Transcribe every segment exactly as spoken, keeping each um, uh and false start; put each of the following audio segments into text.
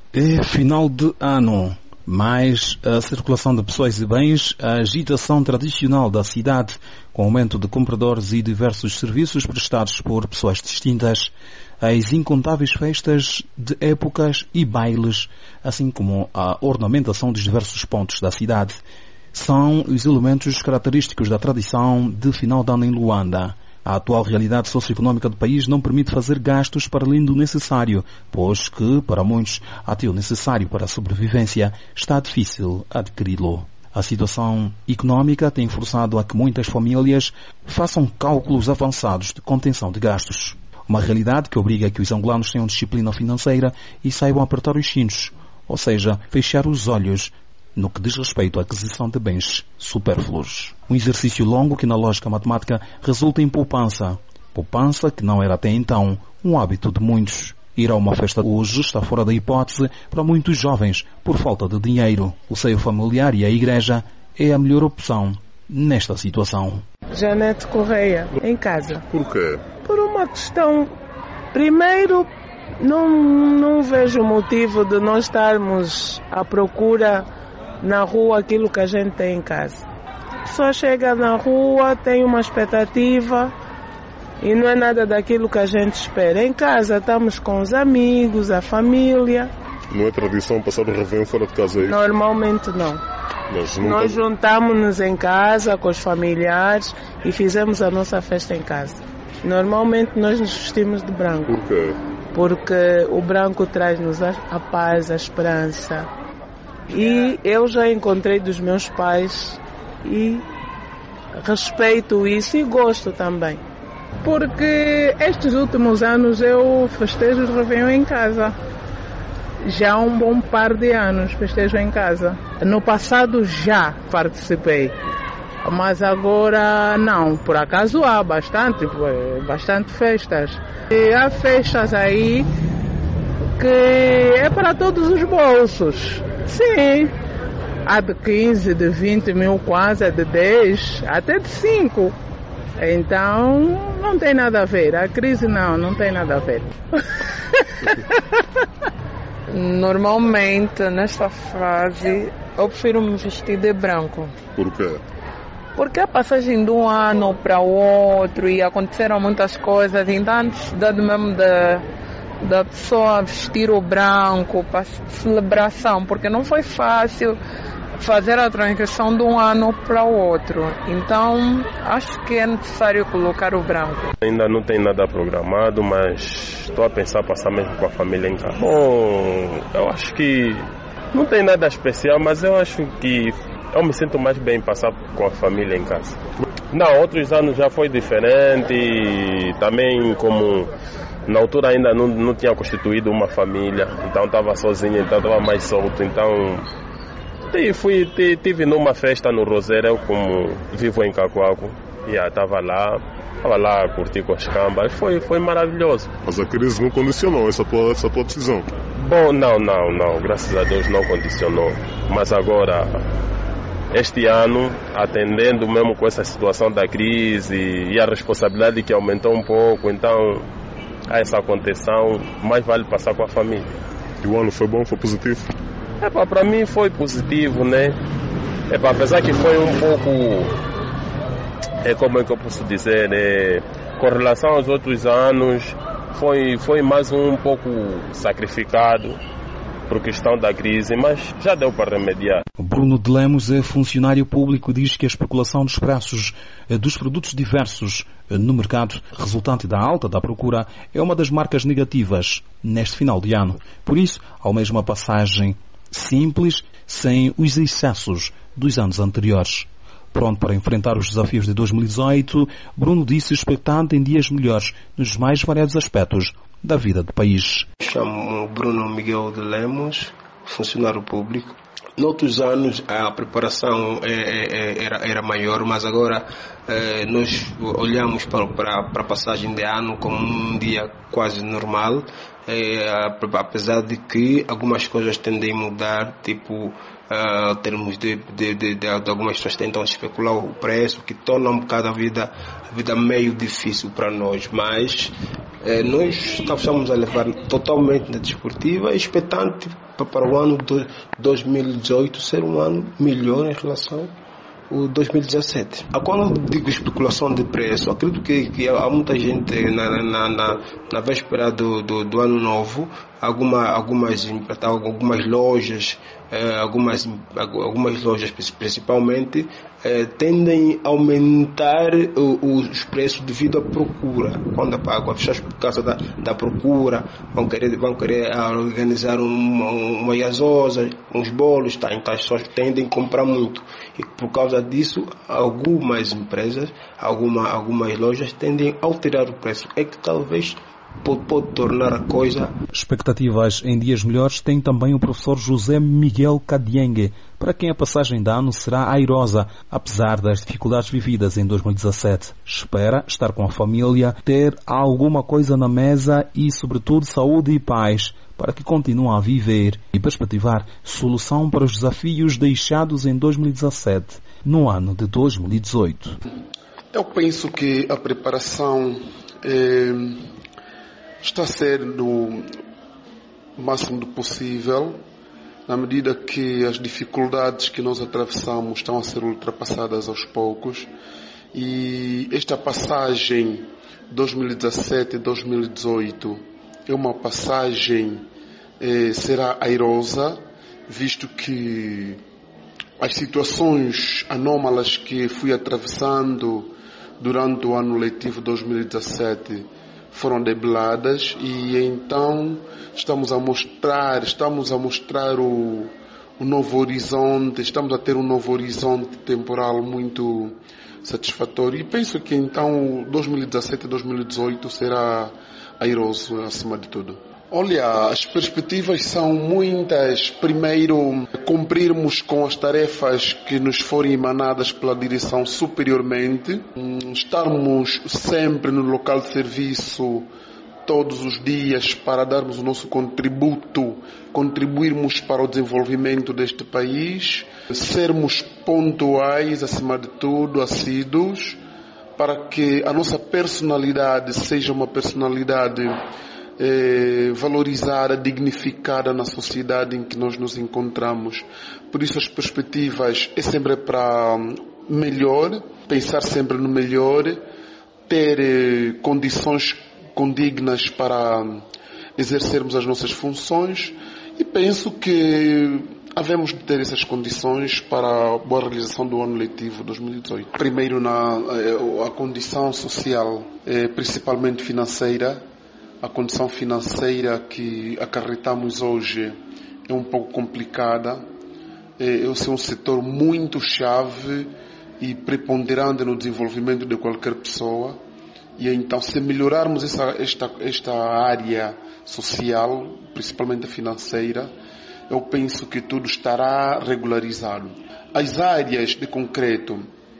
É final de ano, mais a circulação de pessoas e bens, a agitação tradicional da cidade, com aumento de compradores e diversos serviços prestados por pessoas distintas, as incontáveis festas de épocas e bailes, assim como a ornamentação dos diversos pontos da cidade, são os elementos característicos da tradição de final de ano em Luanda. A atual realidade socioeconómica do país não permite fazer gastos para além do necessário, pois que, para muitos, até o necessário para a sobrevivência está difícil adquiri-lo. A situação económica tem forçado a que muitas famílias façam cálculos avançados de contenção de gastos. Uma realidade que obriga a que os angolanos tenham disciplina financeira e saibam apertar os cintos, ou seja, fechar os olhos no que diz respeito à aquisição de bens supérfluos. Um exercício longo que na lógica matemática resulta em poupança. Poupança que não era até então um hábito de muitos. Ir a uma festa hoje está fora da hipótese para muitos jovens por falta de dinheiro. O seio familiar e a igreja é a melhor opção nesta situação. Janete Correia, em casa. Por quê? Por uma questão. Primeiro, não, não vejo motivo de nós estarmos à procura na rua aquilo que a gente tem em casa. A pessoa chega na rua, tem uma expectativa e não é nada daquilo que a gente espera. Em casa estamos com os amigos, a família. Não é tradição passar o Réveillon fora de casa aí? Normalmente não. Mas nunca... Nós juntamos-nos em casa com os familiares e fizemos a nossa festa em casa. Normalmente nós nos vestimos de branco. Por quê? Porque o branco traz-nos a paz, a esperança. E eu já encontrei dos meus pais e respeito isso e gosto também. Porque estes últimos anos eu festejo o Réveillon em casa. Já há um bom par de anos festejo em casa. No passado já participei, mas agora não. Por acaso há bastante, bastante festas. E há festas aí que é para todos os bolsos. Sim, há de quinze, de vinte mil quase, de dez, até de cinco. Então, não tem nada a ver. A crise não, não tem nada a ver. Normalmente, nesta fase, eu prefiro me vestir de branco. Por quê? Porque a passagem de um ano para o outro e aconteceram muitas coisas, então antes da mesmo da, da pessoa vestir o branco para celebração, porque não foi fácil fazer a transição de um ano para o outro. Então, acho que é necessário colocar o branco. Ainda não tem nada programado, mas estou a pensar passar mesmo com a família em casa. Bom, eu acho que não tem nada especial, mas eu acho que eu me sinto mais bem passar com a família em casa. Não, outros anos já foi diferente, e também como na altura ainda não, não tinha constituído uma família, então estava sozinho, então estava mais solto, então e fui, tive numa festa no Rosério, eu como vivo em Cacoaco, e estava lá, estava lá a curtir com as cambas, foi, foi maravilhoso. Mas a crise não condicionou essa tua, essa tua decisão? Bom, não, não, não, graças a Deus não condicionou, mas agora, este ano, atendendo mesmo com essa situação da crise e a responsabilidade que aumentou um pouco, então, a essa contenção, mais vale passar com a família. E o ano foi bom, foi positivo? É, para mim foi positivo, né? É, pá, apesar que foi um pouco, é como é que eu posso dizer, né? Com relação aos outros anos, foi, foi mais um pouco sacrificado por questão da crise, mas já deu para remediar. Bruno de Lemos é funcionário público e diz que a especulação dos preços dos produtos diversos no mercado, resultante da alta da procura, é uma das marcas negativas neste final de ano. Por isso, almeja uma passagem simples, sem os excessos dos anos anteriores. Pronto para enfrentar os desafios de dois mil e dezoito, Bruno disse expectante em dias melhores nos mais variados aspectos da vida do país. Chamo Bruno Miguel de Lemos, funcionário público. Noutros anos a preparação era, era maior, mas agora eh, nós olhamos para, para, para a passagem de ano como um dia quase normal, eh, apesar de que algumas coisas tendem a mudar, tipo Uh, termos de, de, de, de, de algumas pessoas tentam especular o preço, que torna um bocado a vida, a vida meio difícil para nós, mas Eh, nós estamos a levar totalmente na desportiva, expectante para o ano de dois mil e dezoito ser um ano melhor em relação ao dois mil e dezassete. Quando eu digo especulação de preço, acredito que, que há muita gente na, na, na, na véspera do, do, do ano novo, alguma, algumas, algumas lojas, eh, algumas, algumas lojas principalmente, eh, tendem a aumentar o, os preços devido à procura. Quando a fechar por causa da, da procura, vão querer, vão querer organizar uma, uma iazosa, uns bolos, tá? Então as pessoas tendem a comprar muito. E por causa disso, algumas empresas, alguma, algumas lojas tendem a alterar o preço. É que talvez Pode, pode tornar a coisa. Expectativas em dias melhores tem também o professor José Miguel Cadiengue, para quem a passagem de ano será airosa, apesar das dificuldades vividas em dois mil e dezassete. Espera estar com a família, ter alguma coisa na mesa e, sobretudo, saúde e paz, para que continuem a viver e perspectivar solução para os desafios deixados em dois mil e dezassete, no ano de dois mil e dezoito. Eu penso que a preparação é... está a ser no máximo do possível, na medida que as dificuldades que nós atravessamos estão a ser ultrapassadas aos poucos. E esta passagem dois mil e dezassete e dois mil e dezoito é uma passagem, eh, será airosa, visto que as situações anómalas que fui atravessando durante o ano letivo dois mil e dezassete foram debeladas, e então estamos a mostrar, estamos a mostrar o, o novo horizonte, estamos a ter um novo horizonte temporal muito satisfatório, e penso que então dois mil e dezassete e dois mil e dezoito será airoso acima de tudo. Olha, as perspectivas são muitas. Primeiro, cumprirmos com as tarefas que nos forem emanadas pela direção superiormente, estarmos sempre no local de serviço todos os dias para darmos o nosso contributo, contribuirmos para o desenvolvimento deste país, sermos pontuais, acima de tudo, assíduos, para que a nossa personalidade seja uma personalidade Eh, valorizada, dignificada na sociedade em que nós nos encontramos. Por isso as perspectivas é sempre para melhor, pensar sempre no melhor, ter eh, condições condignas para exercermos as nossas funções, e penso que havemos de ter essas condições para a boa realização do ano letivo dois mil e dezoito. Primeiro, na a condição social, eh, principalmente financeira. A condição financeira que acarretamos hoje é um pouco complicada. Esse é um setor muito chave e preponderante no desenvolvimento de qualquer pessoa. E então, se melhorarmos essa, esta, esta área social, principalmente a financeira, eu penso que tudo estará regularizado. As áreas de concreto,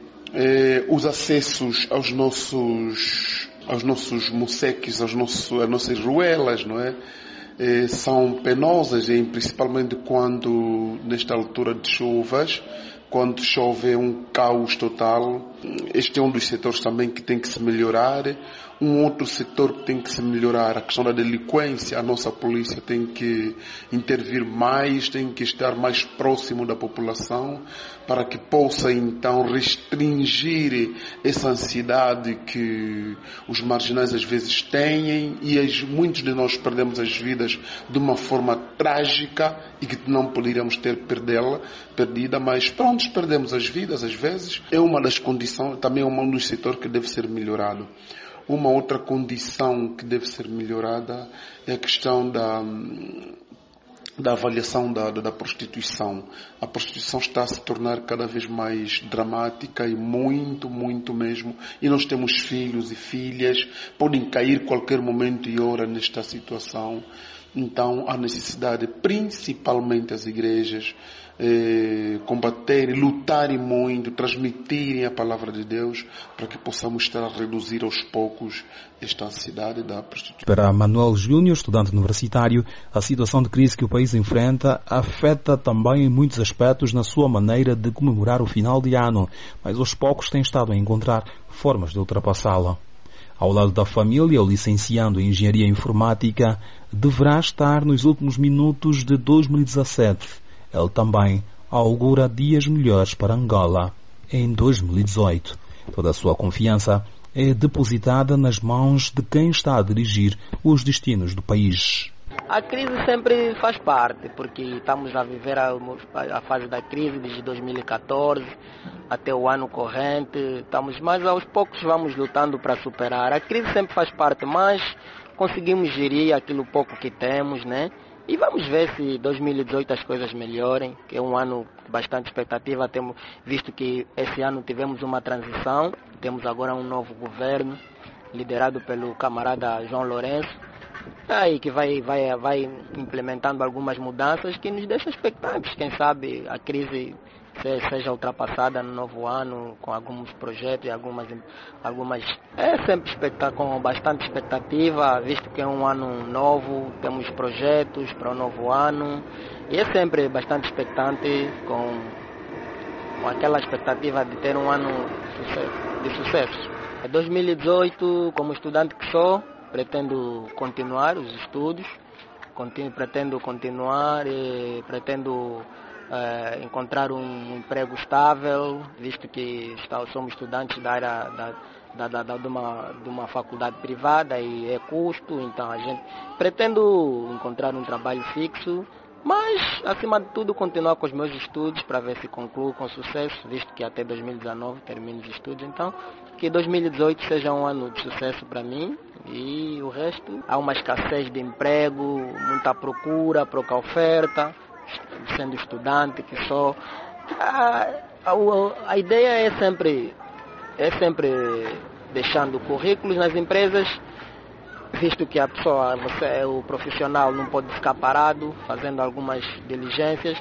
eh, os acessos aos nossos aos nossos museques, aos nossos, às nossas ruelas, não é? Eh, são penosas, e principalmente quando, nesta altura de chuvas, quando chove é um caos total. Este é um dos setores também que tem que se melhorar. Um outro setor que tem que se melhorar, a questão da delinquência. A nossa polícia tem que intervir mais, tem que estar mais próximo da população, para que possa então restringir essa ansiedade que os marginais às vezes têm, e as, muitos de nós perdemos as vidas de uma forma trágica e que não poderíamos ter perdê-la, perdida, mas pronto, perdemos as vidas às vezes. É uma das condições, também é um dos setores que deve ser melhorado. Uma outra condição que deve ser melhorada é a questão da, da avaliação da, da prostituição. A prostituição está a se tornar cada vez mais dramática, e muito, muito mesmo. E nós temos filhos e filhas, podem cair qualquer momento e hora nesta situação. Então há necessidade, principalmente as igrejas, eh, combaterem, lutarem muito, transmitirem a palavra de Deus, para que possamos estar a reduzir aos poucos esta ansiedade da prostituição. Para Manuel Júnior, estudante universitário, a situação de crise que o país enfrenta afeta também em muitos aspectos na sua maneira de comemorar o final de ano, mas aos poucos tem estado a encontrar formas de ultrapassá-la. Ao lado da família, o licenciando em Engenharia Informática deverá estar nos últimos minutos de dois mil e dezassete. Ele também augura dias melhores para Angola em dois mil e dezoito. Toda a sua confiança é depositada nas mãos de quem está a dirigir os destinos do país. A crise sempre faz parte, porque estamos a viver a, a fase da crise desde dois mil e catorze até o ano corrente, estamos, mas aos poucos vamos lutando para superar. A crise sempre faz parte, mas conseguimos gerir aquilo pouco que temos, né? E vamos ver se dois mil e dezoito as coisas melhorem, que é um ano de bastante expectativa, temos visto que esse ano tivemos uma transição, temos agora um novo governo, liderado pelo camarada João Lourenço, aí que vai, vai, vai implementando algumas mudanças que nos deixam expectantes. Quem sabe a crise seja ultrapassada no novo ano com alguns projetos e algumas, algumas é sempre com bastante expectativa, visto que é um ano novo, temos projetos para o novo ano e é sempre bastante expectante com, com aquela expectativa de ter um ano de sucesso. Em dois mil e dezoito, como estudante que sou, pretendo continuar os estudos, continuo, pretendo continuar e pretendo Uh, encontrar um emprego estável, visto que está, somos estudantes da área da, da, da, da, de, uma, de uma faculdade privada e é custo, então a gente pretendo encontrar um trabalho fixo, mas acima de tudo continuar com os meus estudos para ver se concluo com sucesso, visto que até dois mil e dezenove termino os estudos, então que dois mil e dezoito seja um ano de sucesso para mim. E o resto, há uma escassez de emprego, muita procura, pouca oferta, sendo estudante que sou, a, a, a ideia é sempre, é sempre deixando currículos nas empresas, visto que a pessoa, você, o profissional não pode ficar parado, fazendo algumas diligências,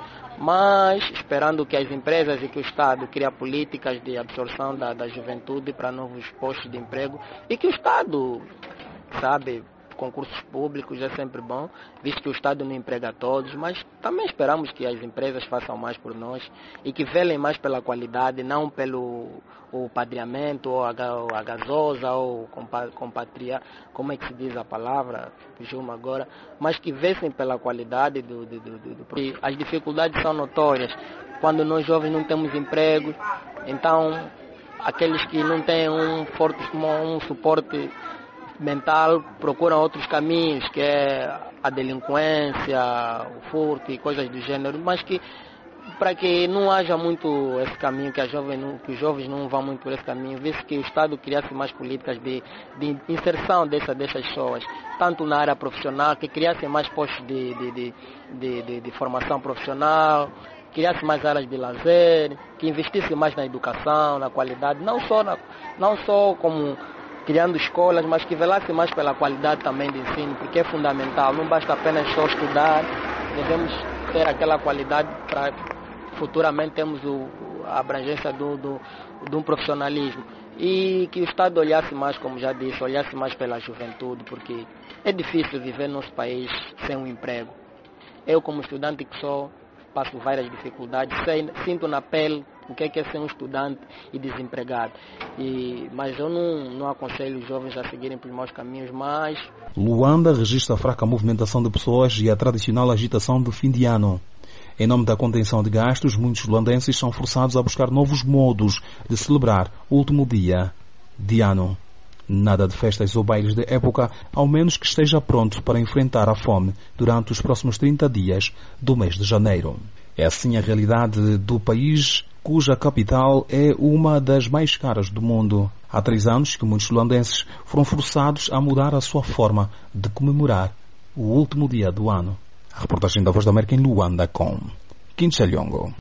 mas esperando que as empresas e que o Estado criem políticas de absorção da, da juventude para novos postos de emprego e que o Estado, sabe, concursos públicos é sempre bom, visto que o Estado não emprega a todos, mas também esperamos que as empresas façam mais por nós e que velem mais pela qualidade, não pelo o padreamento, ou a, ou a gasosa, ou compatria, como é que se diz a palavra, fugiu-me agora, mas que vessem pela qualidade do, do, do, do, do... As dificuldades são notórias, quando nós jovens não temos emprego, então aqueles que não têm um forte um suporte mental procuram outros caminhos, que é a delinquência, o furto e coisas do gênero, mas que para que não haja muito esse caminho, que, a jovem não, que os jovens não vão muito por esse caminho, visto que o Estado criasse mais políticas de, de inserção dessa, dessas pessoas, tanto na área profissional, que criasse mais postos de, de, de, de, de, de formação profissional, criasse mais áreas de lazer, que investisse mais na educação, na qualidade, não só, na, não só como criando escolas, mas que velasse mais pela qualidade também de ensino, porque é fundamental, não basta apenas só estudar, devemos ter aquela qualidade para futuramente termos o, a abrangência do, do, de um profissionalismo. E que o Estado olhasse mais, como já disse, olhasse mais pela juventude, porque é difícil viver no nosso país sem um emprego. Eu, como estudante que sou, passo várias dificuldades, sei, sinto na pele o que é, que é ser um estudante e desempregado. E, mas eu não, não aconselho os jovens a seguirem pelos maus caminhos, mas... Luanda registra a fraca movimentação de pessoas e a tradicional agitação de fim de ano. Em nome da contenção de gastos, muitos luandenses são forçados a buscar novos modos de celebrar o último dia de ano. Nada de festas ou bailes de época, ao menos que esteja pronto para enfrentar a fome durante os próximos trinta dias do mês de janeiro. É assim a realidade do país, cuja capital é uma das mais caras do mundo. Há três anos que muitos luandenses foram forçados a mudar a sua forma de comemorar o último dia do ano. A reportagem da Voz da América em Luanda com Quincha Lyongo.